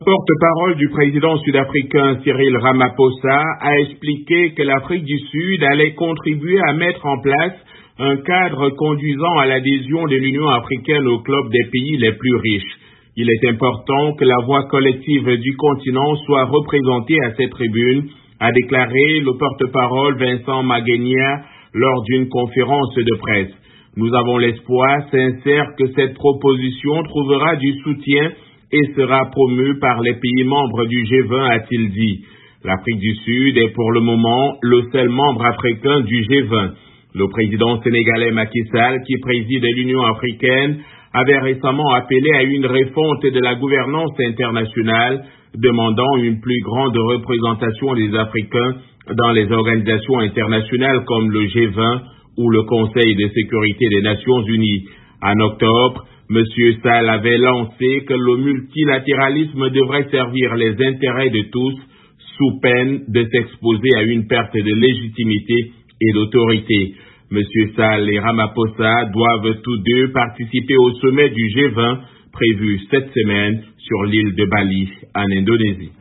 Porte-parole du président sud-africain Cyril Ramaphosa a expliqué que l'Afrique du Sud allait contribuer à mettre en place un cadre conduisant à l'adhésion de l'Union africaine au club des pays les plus riches. Il est important que la voix collective du continent soit représentée à cette tribune, a déclaré le porte-parole Vincent Magenia lors d'une conférence de presse. Nous avons l'espoir sincère que cette proposition trouvera du soutien et sera promue par les pays membres du G20, a-t-il dit. L'Afrique du Sud est pour le moment le seul membre africain du G20. Le président sénégalais Macky Sall, qui préside l'Union africaine, avait récemment appelé à une refonte de la gouvernance internationale, demandant une plus grande représentation des Africains dans les organisations internationales comme le G20 ou le Conseil de sécurité des Nations Unies. En octobre, M. Sall avait lancé que le multilatéralisme devrait servir les intérêts de tous, sous peine de s'exposer à une perte de légitimité et d'autorité. M. Sall et Ramaphosa doivent tous deux participer au sommet du G20 prévu cette semaine sur l'île de Bali, en Indonésie.